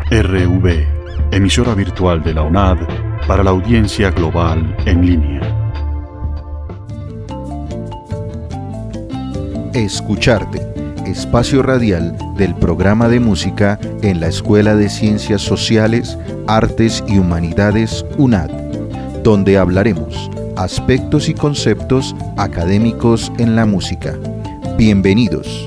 RV, emisora virtual de la UNAD para la audiencia global en línea. Escucharte, espacio radial del programa de música en la Escuela de Ciencias Sociales, Artes y Humanidades UNAD, donde hablaremos aspectos y conceptos académicos en la música. Bienvenidos.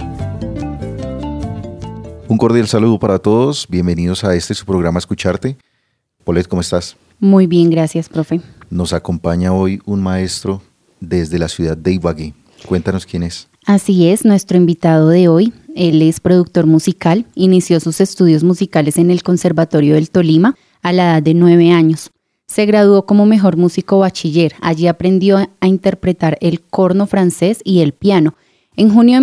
Un cordial saludo para todos, bienvenidos a su programa Escucharte. Paulette, ¿cómo estás? Muy bien, gracias, profe. Nos acompaña hoy un maestro desde la ciudad de Ibagué. Cuéntanos quién es. Así es, nuestro invitado de hoy, él es productor musical, inició sus estudios musicales en el Conservatorio del Tolima a la edad de 9 años. Se graduó como mejor músico bachiller, allí aprendió a interpretar el corno francés y el piano. En junio de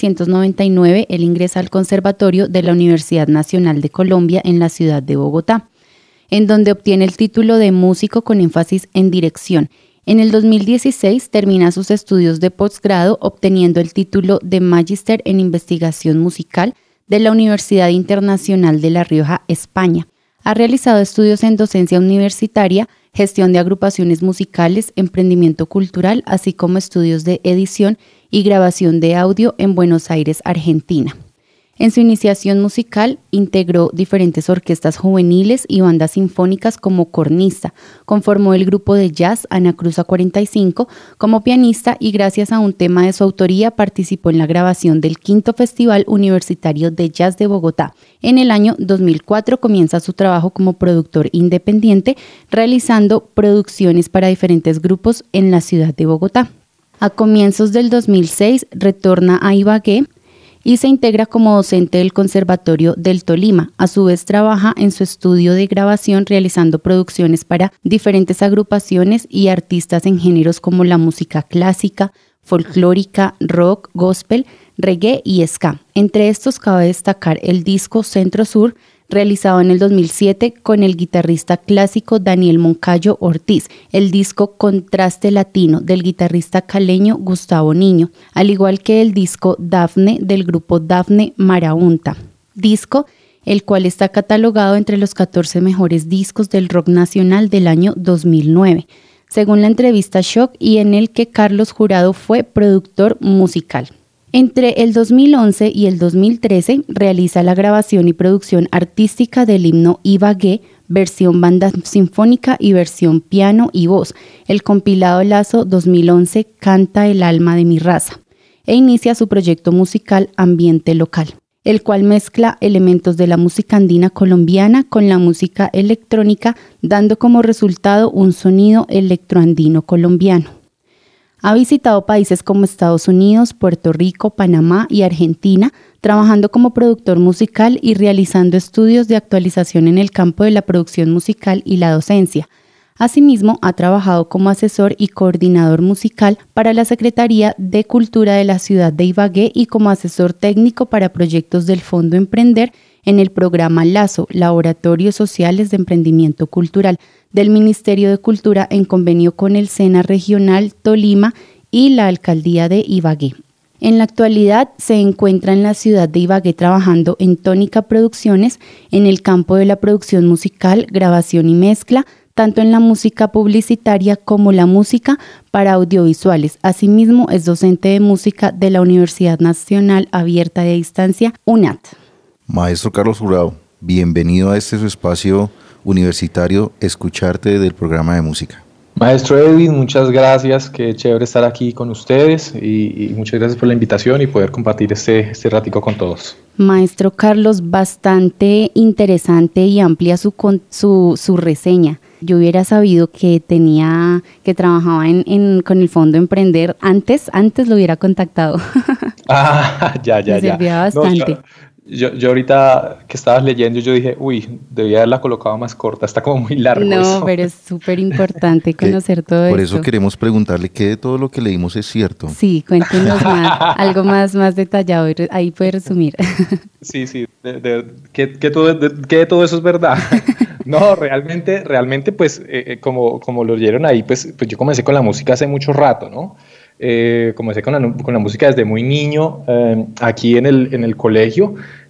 1999, él ingresa al Conservatorio de la Universidad Nacional de Colombia en la ciudad de Bogotá, en donde obtiene el título de músico con énfasis en dirección. En el 2016 termina sus estudios de posgrado obteniendo el título de Magíster en Investigación Musical de la Universidad Internacional de La Rioja, España. Ha realizado estudios en docencia universitaria, gestión de agrupaciones musicales, emprendimiento cultural, así como estudios de edición y grabación de audio en Buenos Aires, Argentina. En su iniciación musical, integró diferentes orquestas juveniles y bandas sinfónicas como cornista. Conformó el grupo de jazz Ana Cruza 45 como pianista y gracias a un tema de su autoría participó en la grabación del quinto Festival Universitario de Jazz de Bogotá. En el año 2004 comienza su trabajo como productor independiente, realizando producciones para diferentes grupos en la ciudad de Bogotá. A comienzos del 2006 retorna a Ibagué y se integra como docente del Conservatorio del Tolima. A su vez trabaja en su estudio de grabación realizando producciones para diferentes agrupaciones y artistas en géneros como la música clásica, folclórica, rock, gospel, reggae y ska. Entre estos cabe destacar el disco Centro Sur, realizado en el 2007 con el guitarrista clásico Daniel Moncayo Ortiz, el disco Contraste Latino del guitarrista caleño Gustavo Niño, al igual que el disco Dafne del grupo Dafne Marabunta, disco el cual está catalogado entre los 14 mejores discos del rock nacional del año 2009, según la entrevista Shock, y en el que Carlos Jurado fue productor musical. Entre el 2011 y el 2013 realiza la grabación y producción artística del himno Ibagué, versión banda sinfónica y versión piano y voz, el compilado Lazo 2011 Canta el alma de mi raza, e inicia su proyecto musical Ambiente Local, el cual mezcla elementos de la música andina colombiana con la música electrónica, dando como resultado un sonido electroandino colombiano. Ha visitado países como Estados Unidos, Puerto Rico, Panamá y Argentina, trabajando como productor musical y realizando estudios de actualización en el campo de la producción musical y la docencia. Asimismo, ha trabajado como asesor y coordinador musical para la Secretaría de Cultura de la ciudad de Ibagué y como asesor técnico para proyectos del Fondo Emprender en el programa Lazo, Laboratorios Sociales de Emprendimiento Cultural, del Ministerio de Cultura en convenio con el SENA Regional Tolima y la Alcaldía de Ibagué. En la actualidad se encuentra en la ciudad de Ibagué trabajando en Tónica Producciones en el campo de la producción musical, grabación y mezcla, tanto en la música publicitaria como la música para audiovisuales. Asimismo, es docente de música de la Universidad Nacional Abierta de Distancia, UNAD. Maestro Carlos Jurado, bienvenido a su espacio universitario Escucharte del programa de música. Maestro Edwin, muchas gracias, qué chévere estar aquí con ustedes y muchas gracias por la invitación y poder compartir este ratico con todos. Maestro Carlos, bastante interesante y amplia su reseña. Yo hubiera sabido que trabajaba con el Fondo Emprender antes lo hubiera contactado. Ya. Me servía bastante. No, yo ahorita que estabas leyendo, yo dije, debía haberla colocado más corta, está como muy largo. No, eso. pero es súper importante conocer todo esto. Por eso queremos preguntarle qué de todo lo que leímos es cierto. Sí, cuéntenos más, algo más detallado, ahí puede resumir. Sí, que de todo eso es verdad. No, realmente pues como lo oyeron ahí, pues yo comencé con la música hace mucho rato, ¿no? Comencé con la música desde muy niño, aquí en el colegio.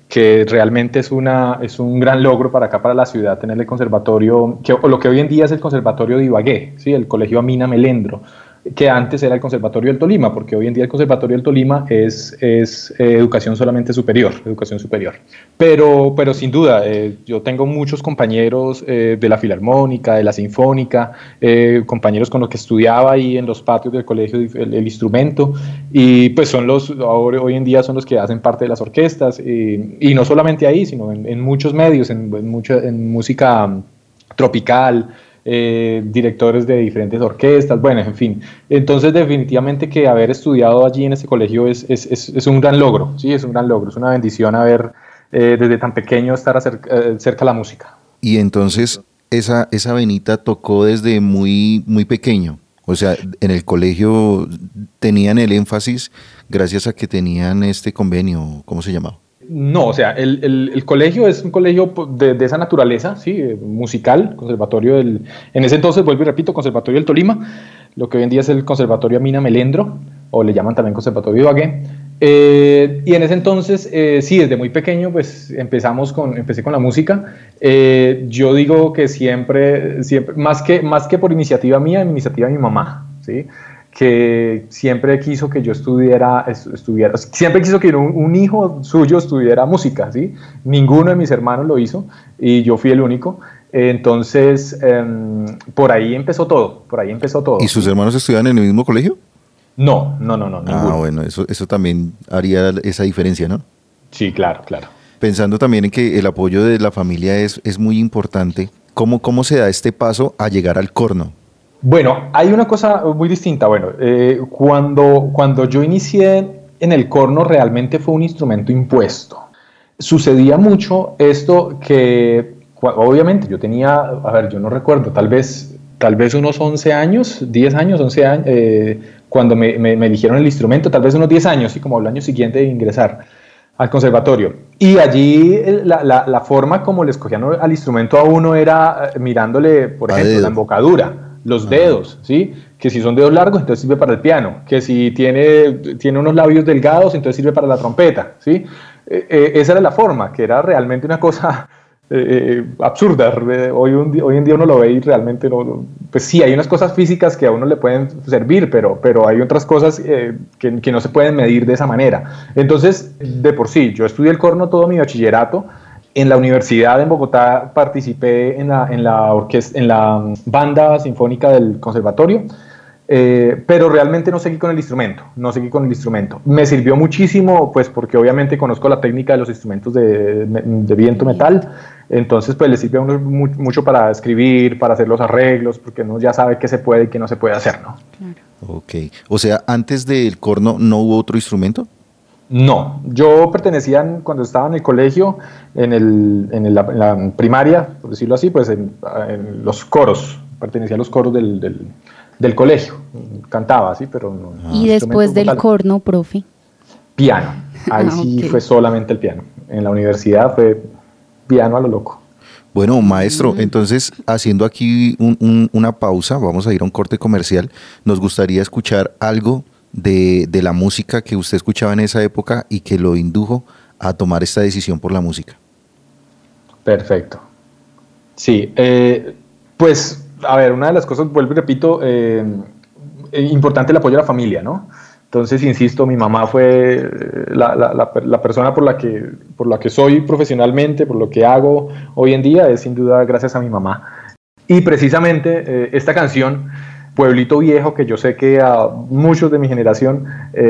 que realmente es un gran logro para acá, para la ciudad, tener el conservatorio, o lo que hoy en día es el Conservatorio de Ibagué, ¿sí? El Colegio Amina Melendro, que antes era el Conservatorio del Tolima, porque hoy en día el Conservatorio del Tolima es educación solamente superior, educación superior. Pero sin duda, yo tengo muchos compañeros de la Filarmónica, de la Sinfónica, compañeros con los que estudiaba ahí en los patios del colegio el instrumento, y pues hoy en día son los que hacen parte de las orquestas, y no solamente ahí, sino en muchos medios, en música tropical, directores de diferentes orquestas, bueno, en fin. Entonces, definitivamente que haber estudiado allí en ese colegio es un gran logro, sí, es un gran logro, es una bendición haber desde tan pequeño estar cerca de la música. Y entonces, esa venita tocó desde muy, muy pequeño, o sea, en el colegio tenían el énfasis gracias a que tenían este convenio, ¿cómo se llamaba? No, o sea, el colegio es un colegio de esa naturaleza, sí, musical, conservatorio en ese entonces, vuelvo y repito, Conservatorio del Tolima, lo que hoy en día es el Conservatorio Amina Melendro, o le llaman también Conservatorio de Ibagué, y en ese entonces, sí, desde muy pequeño, pues empecé con la música. Yo digo que siempre, más que por iniciativa mía, iniciativa de mi mamá, ¿sí? Que siempre quiso que yo estuviera, siempre quiso que un hijo suyo estudiara música, ¿sí? Ninguno de mis hermanos lo hizo y yo fui el único. Entonces, por ahí empezó todo. ¿Y sus hermanos estudiaban en el mismo colegio? No, ninguno. Bueno, eso también haría esa diferencia, ¿no? Sí, claro. Pensando también en que el apoyo de la familia es muy importante, ¿cómo se da este paso a llegar al corno? Bueno, hay una cosa muy distinta. Bueno, cuando yo inicié en el corno, realmente fue un instrumento impuesto. Sucedía mucho esto que, obviamente, yo tenía, yo no recuerdo, tal vez unos 11 años, 10 años, 11 años, cuando me eligieron el instrumento, tal vez unos 10 años, y como el año siguiente de ingresar al conservatorio. Y allí la forma como le escogían al instrumento a uno era mirándole, por ejemplo, la embocadura, los dedos, ¿sí? Que si son dedos largos, entonces sirve para el piano, que si tiene unos labios delgados, entonces sirve para la trompeta, ¿sí? Esa era la forma, que era realmente una cosa absurda. Hoy en día uno lo ve y realmente pues sí, hay unas cosas físicas que a uno le pueden servir, pero hay otras cosas que no se pueden medir de esa manera. Entonces, de por sí, yo estudié el corno todo mi bachillerato. En la universidad en Bogotá participé en la banda sinfónica del conservatorio, pero realmente no seguí con el instrumento. Me sirvió muchísimo, pues porque obviamente conozco la técnica de los instrumentos de viento metal, entonces pues le sirve a uno mucho para escribir, para hacer los arreglos, porque uno ya sabe qué se puede y qué no se puede hacer, ¿no? Claro. Ok, o sea, antes del corno no hubo otro instrumento. No, yo pertenecía cuando estaba en el colegio, en la primaria, por decirlo así, pues en los coros, pertenecía a los coros del colegio, cantaba así, pero no. ¿Y después del corno, profe? Piano, ahí sí okay. Fue solamente el piano. En la universidad fue piano a lo loco. Bueno, maestro, entonces haciendo aquí una pausa, vamos a ir a un corte comercial, nos gustaría escuchar algo de la música que usted escuchaba en esa época y que lo indujo a tomar esta decisión por la música. Perfecto. Sí, pues, a ver, una de las cosas, vuelvo y repito, importante el apoyo a la familia, ¿no? Entonces, insisto, mi mamá fue la persona por la que soy profesionalmente, por lo que hago hoy en día, es sin duda gracias a mi mamá. Y precisamente esta canción, Pueblito Viejo, que yo sé que a muchos de mi generación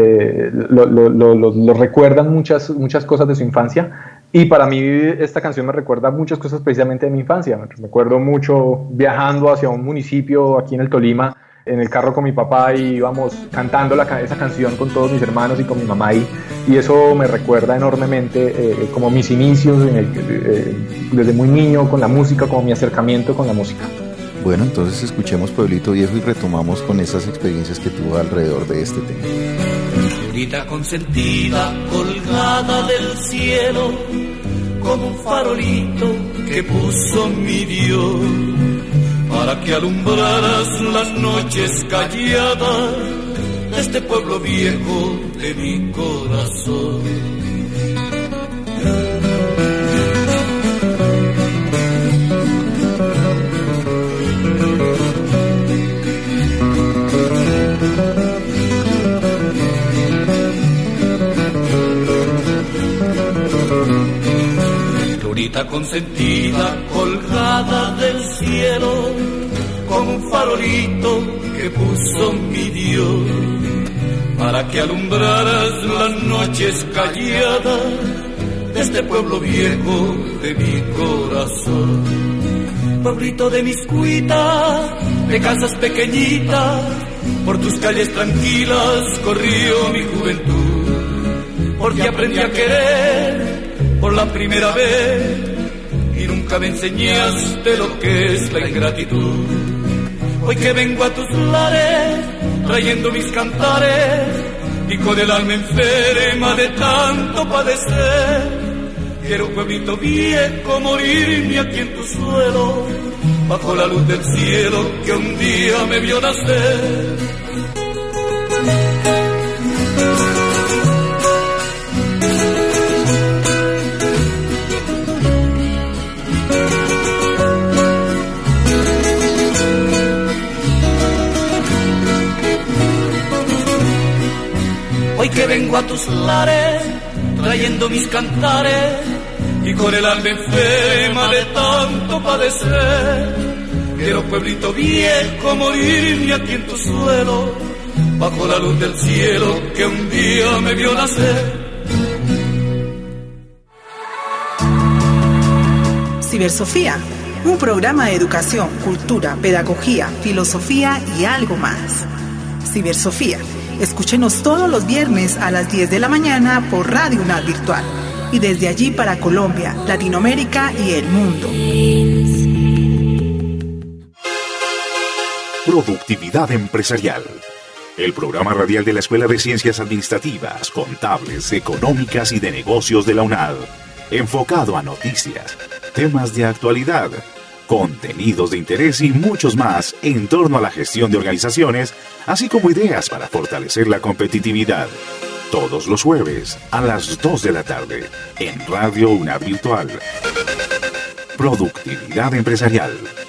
lo recuerdan muchas cosas de su infancia, y para mí esta canción me recuerda muchas cosas precisamente de mi infancia. Me recuerdo mucho viajando hacia un municipio aquí en el Tolima, en el carro con mi papá, y íbamos cantando esa canción con todos mis hermanos y con mi mamá ahí, y eso me recuerda enormemente como mis inicios desde muy niño con la música, como mi acercamiento con la música. Bueno, entonces escuchemos Pueblito Viejo y retomamos con esas experiencias que tuvo alrededor de este tema. Florita consentida, colgada del cielo, como un farolito que puso mi Dios, para que alumbraras las noches calladas de este pueblo viejo de mi corazón. señorita consentida, colgada del cielo, como un farolito que puso mi Dios, para que alumbraras las noches calladas de este pueblo viejo de mi corazón. Pueblito de Miscuita, de casas pequeñitas, por tus calles tranquilas corrió mi juventud, porque aprendí a querer por la primera vez y nunca me enseñaste lo que es la ingratitud. Hoy que vengo a tus lares trayendo mis cantares y con el alma enferma de tanto padecer, quiero un pueblito viejo morirme aquí en tu suelo, bajo la luz del cielo que un día me vio nacer. Hoy que vengo a tus lares trayendo mis cantares y con el alma enferma de tanto padecer, quiero pueblito viejo morirme aquí en tu suelo, bajo la luz del cielo que un día me vio nacer. Cibersofía, un programa de educación, cultura, pedagogía, filosofía y algo más. Cibersofía, escúchenos todos los viernes a las 10 de la mañana por Radio UNAD Virtual y desde allí para Colombia, Latinoamérica y el mundo. Productividad empresarial. El programa radial de la Escuela de Ciencias Administrativas, Contables, Económicas y de Negocios de la UNAD. Enfocado a noticias, temas de actualidad, contenidos de interés y muchos más en torno a la gestión de organizaciones, así como ideas para fortalecer la competitividad. Todos los jueves a las 2 de la tarde en Radio UNAD Virtual. Productividad empresarial.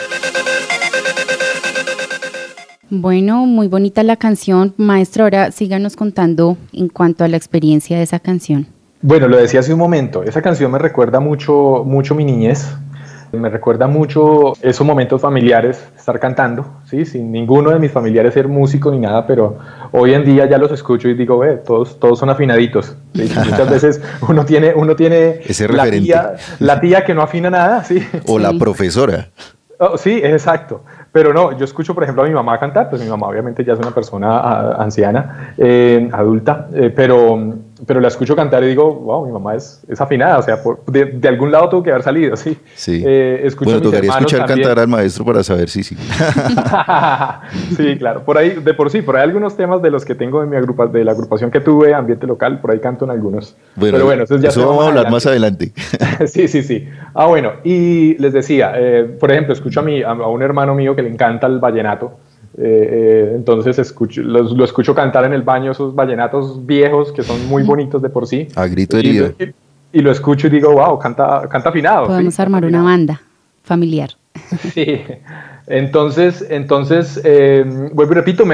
Bueno, muy bonita la canción. Maestro, ahora síganos contando en cuanto a la experiencia de esa canción. Bueno, lo decía hace un momento, esa canción me recuerda mucho mi niñez. Me recuerda mucho esos momentos familiares, estar cantando, ¿sí? Sin ninguno de mis familiares ser músico ni nada, pero hoy en día ya los escucho y digo, todos son afinaditos, ¿sí? Muchas veces uno tiene ese referente. La tía que no afina nada, ¿sí? O la profesora. Oh, sí, exacto. Pero no, yo escucho, por ejemplo, a mi mamá cantar, pues mi mamá obviamente ya es una persona anciana, adulta, pero la escucho cantar y digo, wow, mi mamá es afinada, o sea, de algún lado tuvo que haber salido, ¿sí. Sí. Escucho bueno, tocaría escuchar también cantar al maestro para saber si sí. Sí, claro, por ahí hay algunos temas de los que tengo de la agrupación que tuve, Ambiente Local, por ahí canto en algunos. Bueno, pero bueno, eso vamos a hablar más adelante. Sí. Ah, bueno, y les decía, por ejemplo, escucho a un hermano mío que le encanta el vallenato, entonces lo escucho cantar en el baño, esos vallenatos viejos que son muy bonitos de por sí. A grito herido. Y lo escucho y digo, wow, canta afinado. Podemos armar una banda familiar. Sí, entonces vuelvo y repito,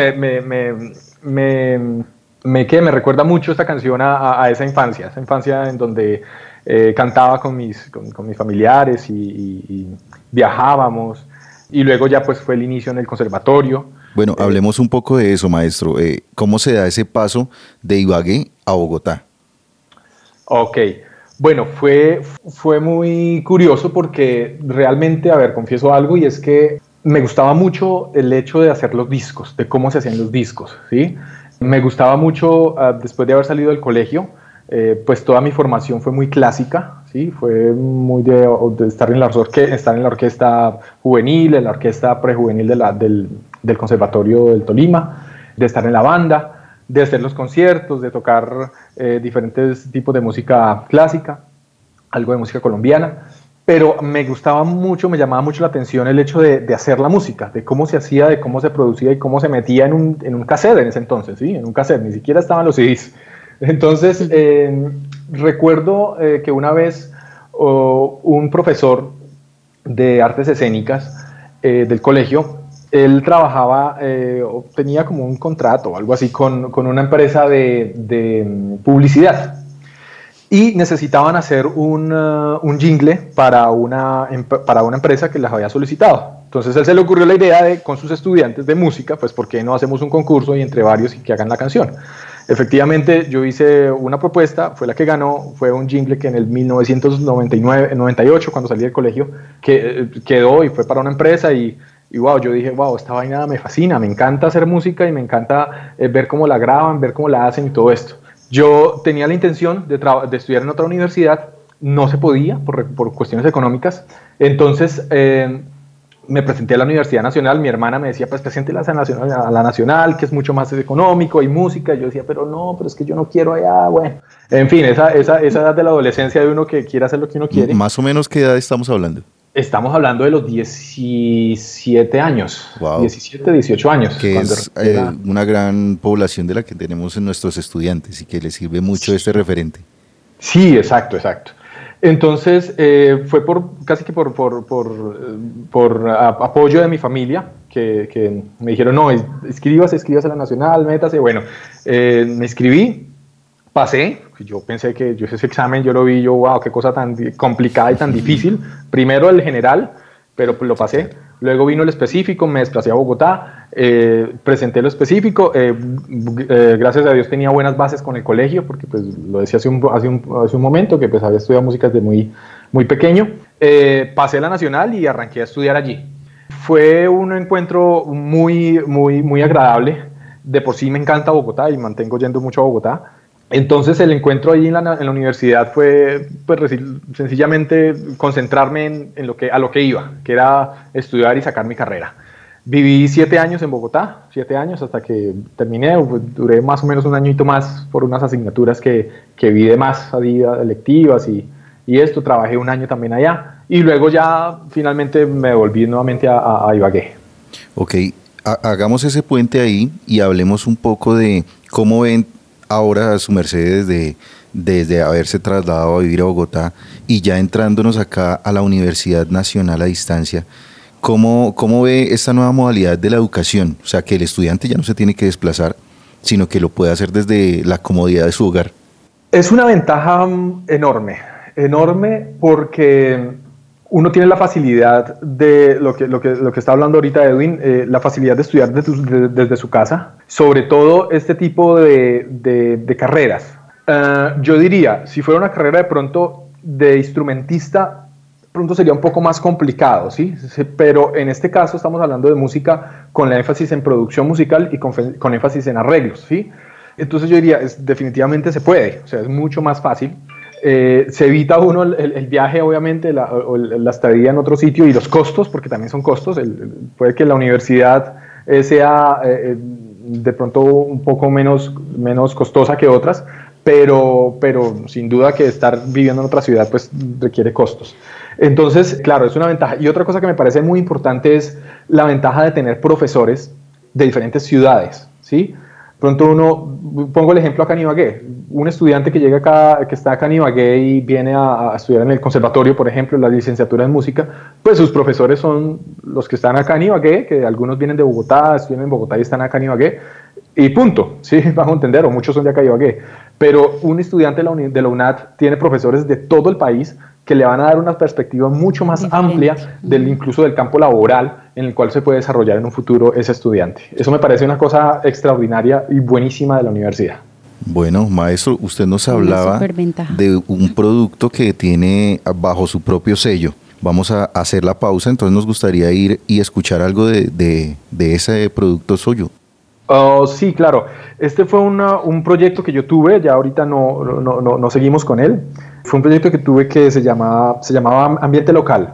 me recuerda mucho esta canción a esa infancia en donde cantaba con mis familiares y viajábamos, y luego ya pues fue el inicio en el conservatorio. Bueno, hablemos un poco de eso, maestro. ¿Cómo se da ese paso de Ibagué a Bogotá? Ok, bueno, fue muy curioso porque realmente, confieso algo, y es que me gustaba mucho el hecho de hacer los discos, de cómo se hacían los discos, ¿sí? Me gustaba mucho, después de haber salido del colegio, pues toda mi formación fue muy clásica, ¿sí? Fue muy de estar en la orquesta juvenil, en la orquesta prejuvenil del Conservatorio del Tolima, de estar en la banda, de hacer los conciertos, de tocar diferentes tipos de música clásica, algo de música colombiana, pero me gustaba mucho, me llamaba mucho la atención el hecho de hacer la música, de cómo se hacía, de cómo se producía y cómo se metía en un cassette en ese entonces, ¿sí? En un cassette, ni siquiera estaban los CDs. Entonces, recuerdo que una vez un profesor de artes escénicas del colegio, él trabajaba, tenía como un contrato o algo así con una empresa de publicidad. y necesitaban hacer un jingle para una empresa que les había solicitado. Entonces él se le ocurrió la idea de, con sus estudiantes de música, pues ¿por qué no hacemos un concurso y entre varios y que hagan la canción? Efectivamente, yo hice una propuesta, fue la que ganó, fue un jingle que en el 1998, cuando salí del colegio, que quedó y fue para una empresa y wow, yo dije, wow, esta vaina me fascina, me encanta hacer música y me encanta ver cómo la graban, ver cómo la hacen y todo esto. Yo tenía la intención de estudiar en otra universidad, no se podía por cuestiones económicas, entonces me presenté a la Universidad Nacional, mi hermana me decía, pues preséntela a la Nacional, que es mucho más económico y música, y yo decía, pero es que yo no quiero allá, bueno. En fin, esa edad de la adolescencia de uno que quiere hacer lo que uno quiere. ¿Más o menos qué edad estamos hablando? Estamos hablando de los 17 años, wow. 17, 18 años. Que es una gran población de la que tenemos en nuestros estudiantes y que les sirve mucho este referente. Sí, exacto. Entonces, fue casi que por apoyo de mi familia, que me dijeron, no, escríbase a la Nacional, métase. Bueno, me inscribí, pasé, yo pensé que ese examen yo lo vi, wow, qué cosa tan complicada y tan difícil. Primero el general, pero lo pasé. Luego vino el específico, me desplacé a Bogotá, presenté lo específico, gracias a Dios tenía buenas bases con el colegio, porque pues lo decía hace un momento, que pues había estudiado música desde muy pequeño. Pasé a la Nacional y arranqué a estudiar allí. Fue un encuentro muy agradable. De por sí me encanta Bogotá y mantengo yendo mucho a Bogotá. Entonces el encuentro ahí en la universidad fue pues, sencillamente concentrarme a lo que iba, que era estudiar y sacar mi carrera. Viví 7 años en Bogotá, 7 años hasta que terminé, pues, duré más o menos un añito más por unas asignaturas que vi de más electivas y esto, trabajé un año también allá y luego ya finalmente me volví nuevamente a Ibagué. Ok, hagamos ese puente ahí y hablemos un poco de cómo ven ahora su merced desde haberse trasladado a vivir a Bogotá y ya entrándonos acá a la Universidad Nacional a distancia, ¿cómo ve esta nueva modalidad de la educación? O sea, que el estudiante ya no se tiene que desplazar, sino que lo puede hacer desde la comodidad de su hogar. Es una ventaja enorme porque uno tiene la facilidad de lo que está hablando ahorita Edwin, la facilidad de estudiar desde su casa, sobre todo este tipo de carreras. Yo diría, si fuera una carrera de pronto de instrumentista, pronto sería un poco más complicado, ¿sí? Pero en este caso estamos hablando de música con la énfasis en producción musical y con énfasis en arreglos, ¿sí? Entonces yo diría, definitivamente se puede, o sea, es mucho más fácil. Se evita uno el viaje, obviamente, la estadía en otro sitio y los costos, porque también son costos. Puede que la universidad sea de pronto un poco menos costosa que otras, pero sin duda que estar viviendo en otra ciudad pues requiere costos. Entonces, claro, es una ventaja. Y otra cosa que me parece muy importante es la ventaja de tener profesores de diferentes ciudades, ¿sí? Pronto pongo el ejemplo acá en Ibagué, un estudiante que llega acá, que está acá en Ibagué y viene a estudiar en el conservatorio, por ejemplo, la licenciatura en música, pues sus profesores son los que están acá en Ibagué, que algunos vienen de Bogotá, estudian en Bogotá y están acá en Ibagué, y punto, sí, vamos a entender, o muchos son de acá en Ibagué, pero un estudiante de la UNAD tiene profesores de todo el país que le van a dar una perspectiva mucho más amplia incluso del campo laboral en el cual se puede desarrollar en un futuro ese estudiante. Eso me parece una cosa extraordinaria y buenísima de la universidad. Bueno, maestro, usted nos hablaba de un producto que tiene bajo su propio sello. Vamos a hacer la pausa, entonces nos gustaría ir y escuchar algo de ese producto suyo. Sí, claro. Este fue un proyecto que yo tuve, ya ahorita no seguimos con él. Fue un proyecto que tuve que se llamaba Ambiente Local.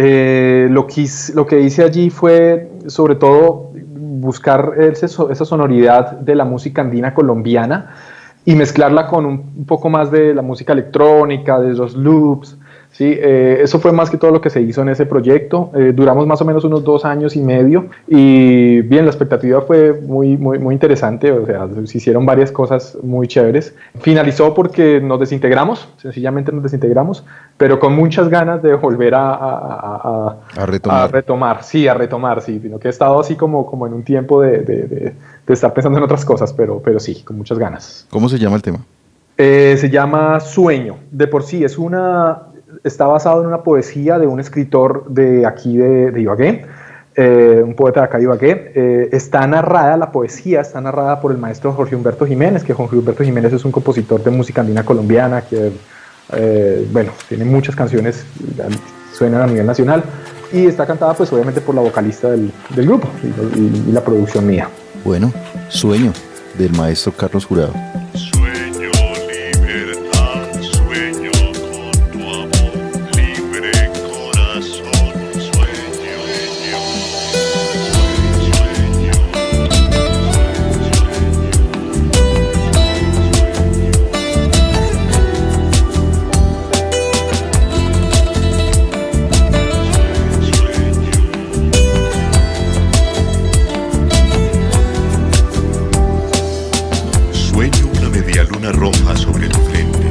Lo que hice allí fue, sobre todo, buscar esa sonoridad de la música andina colombiana y mezclarla con un poco más de la música electrónica, de los loops. Sí, eso fue más que todo lo que se hizo en ese proyecto. Duramos más o menos unos 2 años y medio y bien, la expectativa fue muy interesante, o sea, se hicieron varias cosas muy chéveres. Finalizó porque sencillamente nos desintegramos, pero con muchas ganas de volver a retomar, sí, sino que he estado así como en un tiempo de estar pensando en otras cosas, pero sí, con muchas ganas. ¿Cómo se llama el tema? Se llama Sueño. De por sí está basado en una poesía de un escritor de aquí de Ibagué, un poeta de acá de Ibagué. La poesía está narrada por el maestro Jorge Humberto Jiménez, que Jorge Humberto Jiménez es un compositor de música andina colombiana que, tiene muchas canciones, suenan a nivel nacional, y está cantada pues obviamente por la vocalista del grupo y la producción mía. Bueno, Sueño, del maestro Carlos Jurado. Roja sobre tu frente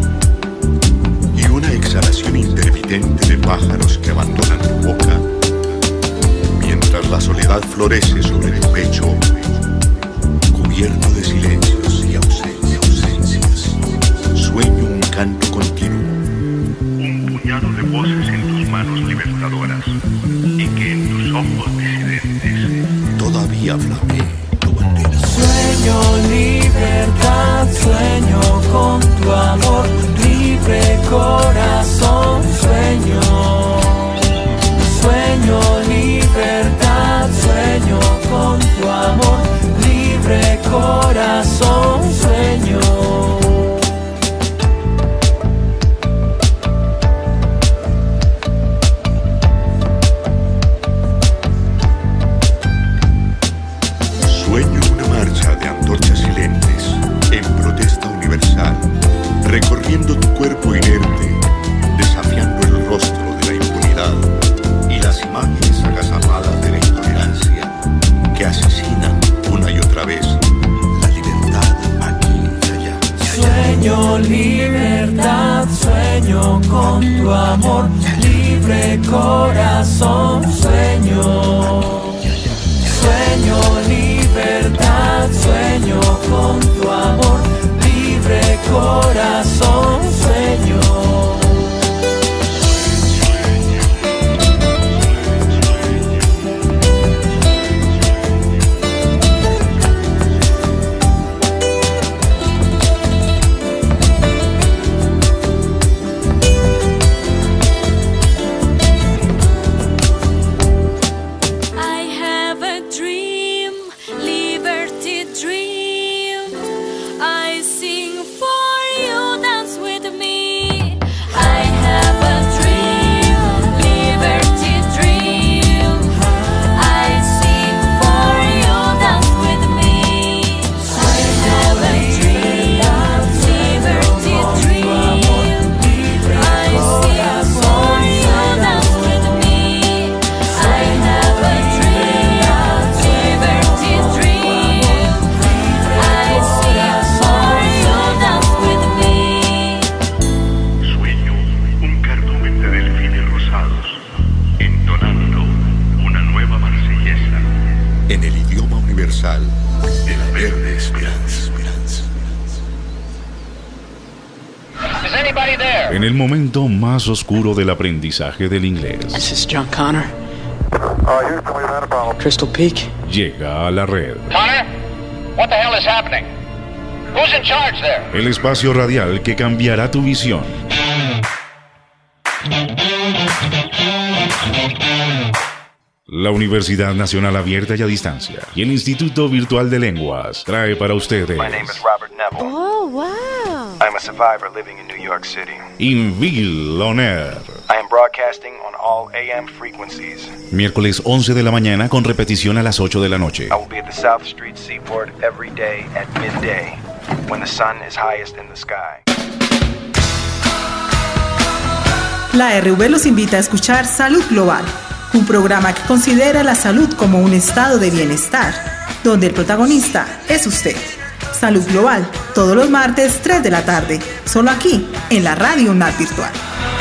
y una exhalación intermitente de pájaros que abandonan tu boca, mientras la soledad florece sobre tu pecho, cubierto de silencios y ausencias. Sueño un canto continuo, un puñado de voces en tus manos libertadoras, y que en tus ojos disidentes todavía flamea. Sueño libertad, sueño con tu amor, libre corazón, sueño. Sueño libertad, sueño con tu amor, libre corazón, sueño. Recorriendo tu cuerpo inerte, desafiando el rostro de la impunidad y las imágenes agazapadas de la intolerancia que asesinan una y otra vez la libertad aquí y allá. Sueño libertad, sueño con tu amor, libre corazón, sueño. Sueño libertad, sueño con tu amor, libre corazón, sueño. En el momento más oscuro del aprendizaje del inglés. This is John Connor. Crystal Peak. Llega a la red. Connor, what the hell is happening? Who's in charge there? El espacio radial que cambiará tu visión. La Universidad Nacional Abierta y a Distancia y el Instituto Virtual de Lenguas trae para ustedes. My name is Robert Neville. Oh, wow. I'm a survivor living in New York City. Inville On Air. I am broadcasting on all AM frequencies. Miércoles 11 de la mañana con repetición a las 8 de la noche. I will be at the South Street Seaport every day at midday, when the sun is highest in the sky. La RV los invita a escuchar Salud Global, un programa que considera la salud como un estado de bienestar, donde el protagonista es usted. Salud Global, todos los martes, 3 de la tarde, solo aquí, en la Radio UNAD Virtual.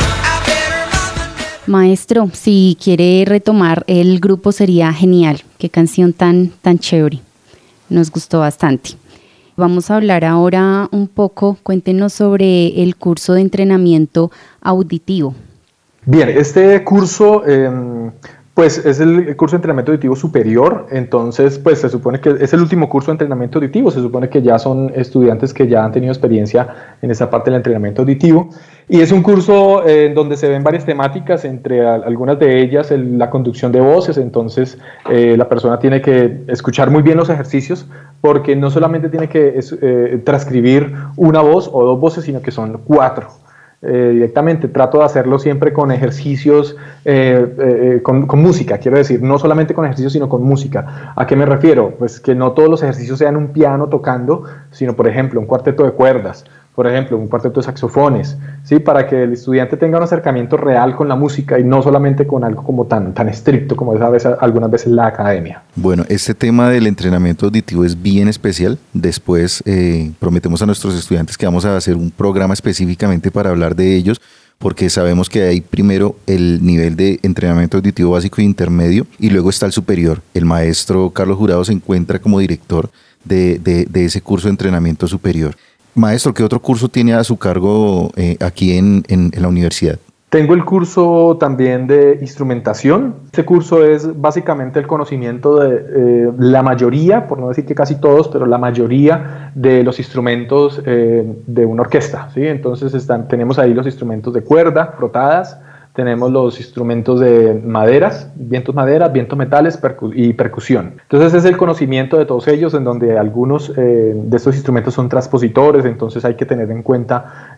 Maestro, si quiere retomar el grupo sería genial. Qué canción tan chévere. Nos gustó bastante. Vamos a hablar ahora un poco, cuéntenos sobre el curso de entrenamiento auditivo. Bien, este curso pues es el curso de entrenamiento auditivo superior, entonces pues se supone que es el último curso de entrenamiento auditivo, se supone que ya son estudiantes que ya han tenido experiencia en esa parte del entrenamiento auditivo, y es un curso donde se ven varias temáticas, entre algunas de ellas la conducción de voces. Entonces la persona tiene que escuchar muy bien los ejercicios, porque no solamente tiene que transcribir una voz o dos voces, sino que son 4. Directamente trato de hacerlo siempre con ejercicios, con música, quiero decir, no solamente con ejercicios sino con música. ¿A qué me refiero? Pues que no todos los ejercicios sean un piano tocando, sino por ejemplo un cuarteto de cuerdas, por ejemplo un cuarteto de saxofones, ¿sí? Para que el estudiante tenga un acercamiento real con la música y no solamente con algo como tan estricto como es algunas veces la academia. Bueno, este tema del entrenamiento auditivo es bien especial. Después prometemos a nuestros estudiantes que vamos a hacer un programa específicamente para hablar de ellos, porque sabemos que hay primero el nivel de entrenamiento auditivo básico e intermedio, y luego está el superior. El maestro Carlos Jurado se encuentra como director de ese curso de entrenamiento superior. Maestro, ¿qué otro curso tiene a su cargo aquí en la universidad? Tengo el curso también de instrumentación. Este curso es básicamente el conocimiento de la mayoría, por no decir que casi todos, pero la mayoría de los instrumentos de una orquesta, ¿sí? Entonces tenemos ahí los instrumentos de cuerda, frotadas, tenemos los instrumentos de maderas, vientos metales y percusión. Entonces es el conocimiento de todos ellos, en donde algunos de estos instrumentos son transpositores, entonces hay que tener en cuenta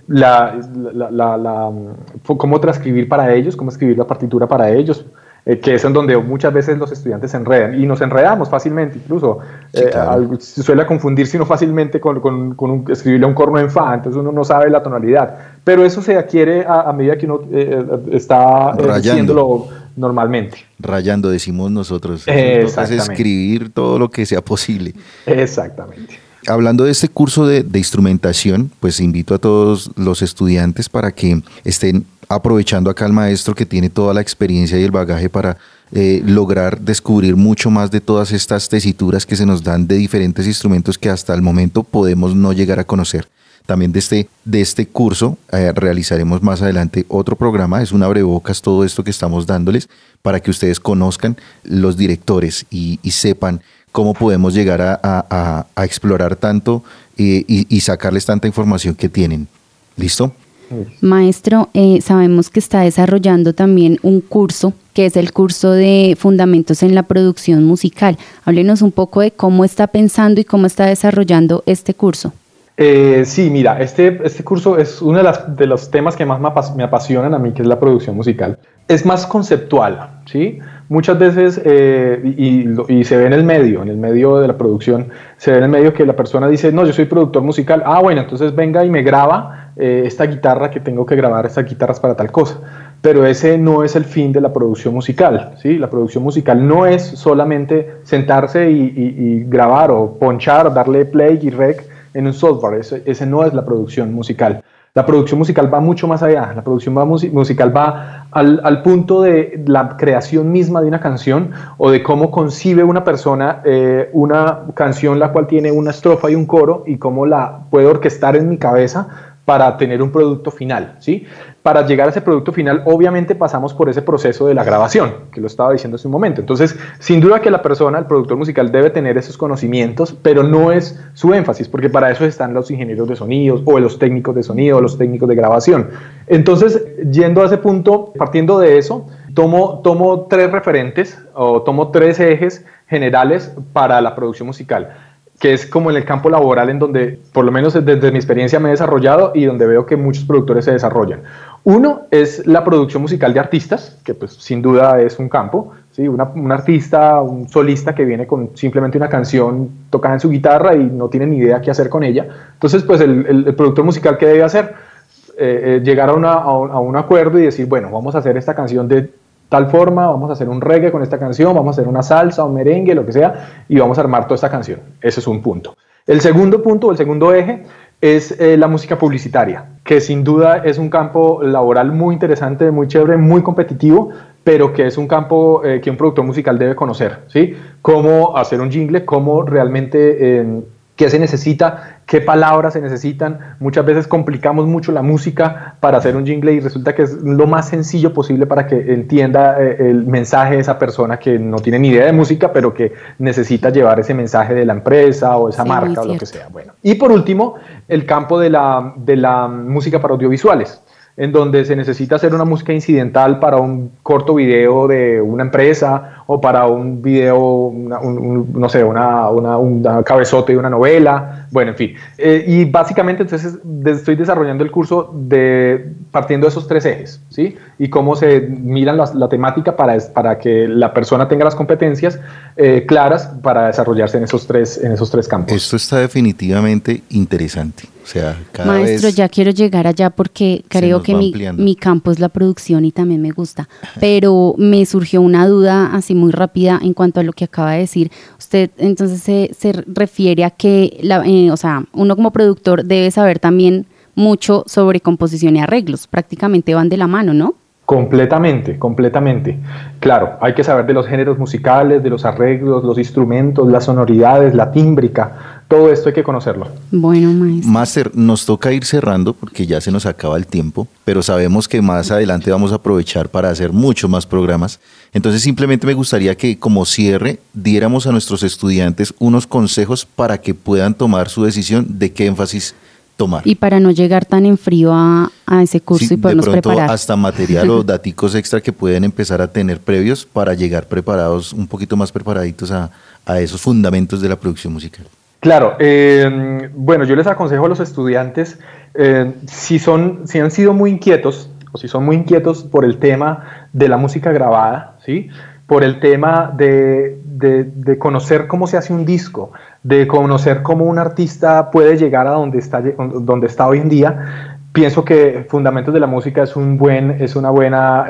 cómo transcribir para ellos, cómo escribir la partitura para ellos, que es en donde muchas veces los estudiantes se enredan, y nos enredamos fácilmente, incluso sí, claro. Se suele confundirse uno fácilmente con escribirle un corno en fa, entonces uno no sabe la tonalidad, pero eso se adquiere a medida que uno está haciéndolo normalmente. Rayando, decimos nosotros. Entonces escribir todo lo que sea posible. Exactamente. Hablando de este curso de instrumentación, pues invito a todos los estudiantes para que estén aprovechando acá al maestro, que tiene toda la experiencia y el bagaje para lograr descubrir mucho más de todas estas tesituras que se nos dan de diferentes instrumentos que hasta el momento podemos no llegar a conocer. También de este curso realizaremos más adelante otro programa, es un abrebocas todo esto que estamos dándoles para que ustedes conozcan los directores y sepan cómo podemos llegar a explorar tanto y sacarles tanta información que tienen. ¿Listo? Maestro, sabemos que está desarrollando también un curso, que es el curso de Fundamentos en la Producción Musical. Háblenos un poco de cómo está pensando y cómo está desarrollando este curso. Sí, mira, este curso es uno de los temas que más me apasionan a mí, que es la producción musical. Es más conceptual, ¿sí? Muchas veces, y se ve en el medio de la producción, se ve en el medio que la persona dice, no, yo soy productor musical, bueno, entonces venga y me graba esta guitarra que tengo que grabar, estas guitarras para tal cosa. Pero ese no es el fin de la producción musical, ¿sí? La producción musical no es solamente sentarse y grabar o ponchar, darle play y rec en un software. Ese no es la producción musical. La producción musical va mucho más allá. La producción musical va al punto de la creación misma de una canción, o de cómo concibe una persona una canción la cual tiene una estrofa y un coro, y cómo la puedo orquestar en mi cabeza para tener un producto final, ¿sí? Para llegar a ese producto final, obviamente pasamos por ese proceso de la grabación, que lo estaba diciendo hace un momento. Entonces, sin duda que la persona, el productor musical, debe tener esos conocimientos, pero no es su énfasis, porque para eso están los ingenieros de sonidos, o los técnicos de sonido, o los técnicos de grabación. Entonces, yendo a ese punto, partiendo de eso, tomo 3 referentes, o tomo 3 ejes generales para la producción musical, que es como en el campo laboral en donde, por lo menos desde mi experiencia, me he desarrollado, y donde veo que muchos productores se desarrollan. Uno es la producción musical de artistas, que pues sin duda es un campo, ¿sí? Un artista, un solista que viene con simplemente una canción tocada en su guitarra y no tiene ni idea qué hacer con ella. Entonces, pues el productor musical, ¿qué debe hacer? Llegar a un acuerdo y decir, bueno, vamos a hacer esta canción de tal forma, vamos a hacer un reggae con esta canción, vamos a hacer una salsa, un merengue, lo que sea, y vamos a armar toda esta canción. Ese es un punto. El segundo punto, el segundo eje, es la música publicitaria, que sin duda es un campo laboral muy interesante, muy chévere, muy competitivo, pero que es un campo que un productor musical debe conocer, ¿sí? Cómo hacer un jingle, cómo realmente ¿Qué se necesita? ¿Qué palabras se necesitan? Muchas veces complicamos mucho la música para hacer un jingle y resulta que es lo más sencillo posible para que entienda el mensaje de esa persona que no tiene ni idea de música, pero que necesita llevar ese mensaje de la empresa o esa marca o lo que sea. Bueno. Y por último, el campo de la música para audiovisuales, en donde se necesita hacer una música incidental para un corto video de una empresa o para un video, no sé, una cabezote de una novela, bueno, en fin. Y básicamente entonces estoy desarrollando el curso partiendo de esos 3 ejes, ¿sí? Y cómo se miran la temática para que la persona tenga las competencias claras para desarrollarse en esos tres campos. Esto está definitivamente interesante. O sea, cada Maestro, vez ya quiero llegar allá porque creo que mi campo es la producción y también me gusta, pero me surgió una duda así muy rápida en cuanto a lo que acaba de decir. Usted entonces se refiere a que o sea, uno como productor debe saber también mucho sobre composición y arreglos, prácticamente van de la mano, ¿no? Completamente. Claro, hay que saber de los géneros musicales, de los arreglos, los instrumentos, las sonoridades, la tímbrica, todo esto hay que conocerlo. Bueno, maestro. Máster, nos toca ir cerrando porque ya se nos acaba el tiempo, pero sabemos que más adelante vamos a aprovechar para hacer muchos más programas. Entonces simplemente me gustaría que como cierre diéramos a nuestros estudiantes unos consejos para que puedan tomar su decisión de qué énfasis tomar. Y para no llegar tan en frío a ese curso, sí, y podernos de pronto preparar. Hasta material o daticos extra que pueden empezar a tener previos para llegar preparados, un poquito más preparaditos a esos fundamentos de la producción musical. Claro, bueno, yo les aconsejo a los estudiantes, si han sido muy inquietos, o si son muy inquietos por el tema de la música grabada, ¿sí? Por el tema de conocer cómo se hace un disco, de conocer cómo un artista puede llegar a donde está hoy en día. Pienso que Fundamentos de la Música es una buena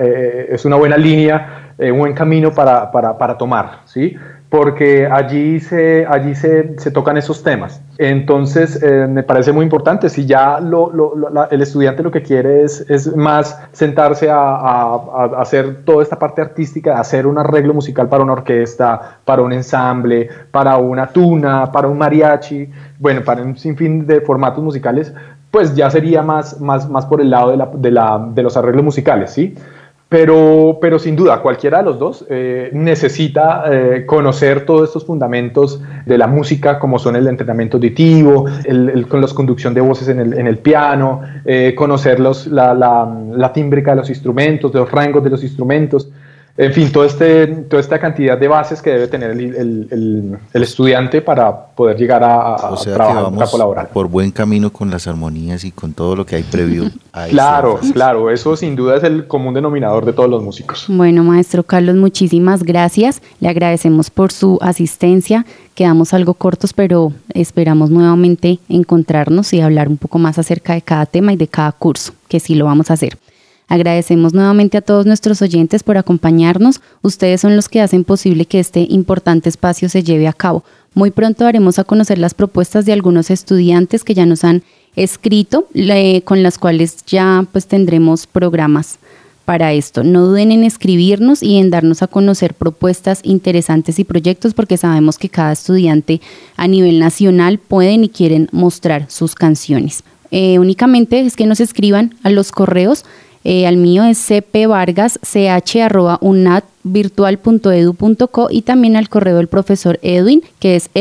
línea, un buen camino para tomar, ¿sí? Porque allí se tocan esos temas. Entonces, me parece muy importante. Si ya el estudiante lo que quiere es más sentarse a hacer toda esta parte artística, hacer un arreglo musical para una orquesta, para un ensamble, para una tuna, para un mariachi, bueno, para un sinfín de formatos musicales, pues ya sería más por el lado de los arreglos musicales, ¿sí? Pero sin duda, cualquiera de los dos necesita conocer todos estos fundamentos de la música, como son el entrenamiento auditivo, con la conducción de voces en el piano, conocer la tímbrica de los instrumentos, de los rangos de los instrumentos. En fin, toda esta cantidad de bases que debe tener el estudiante para poder llegar a trabajar en un campo laboral. Por buen camino con las armonías y con todo lo que hay previo a eso. Claro, eso sin duda es el común denominador de todos los músicos. Bueno, maestro Carlos, muchísimas gracias. Le agradecemos por su asistencia. Quedamos algo cortos, pero esperamos nuevamente encontrarnos y hablar un poco más acerca de cada tema y de cada curso, que sí lo vamos a hacer. Agradecemos nuevamente a todos nuestros oyentes por acompañarnos. Ustedes son los que hacen posible que este importante espacio se lleve a cabo. Muy pronto daremos a conocer las propuestas de algunos estudiantes que ya nos han escrito, con las cuales ya pues tendremos programas para esto. No duden en escribirnos y en darnos a conocer propuestas interesantes y proyectos, porque sabemos que cada estudiante a nivel nacional pueden y quieren mostrar sus canciones. Únicamente es que nos escriban a los correos. Al mío es cpvargas@unadvirtual.edu.co y también al correo del profesor Edwin, que es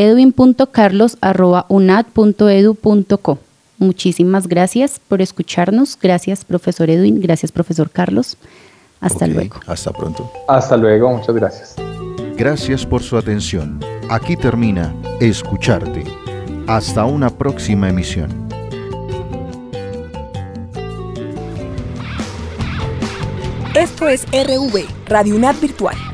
edwin.carlos@unad.edu.co. Muchísimas gracias por escucharnos. Gracias, profesor Edwin. Gracias, profesor Carlos. Hasta luego. Hasta pronto. Hasta luego. Muchas gracias. Gracias por su atención. Aquí termina Escucharte. Hasta una próxima emisión. Esto es RV, Radio UNAD Virtual.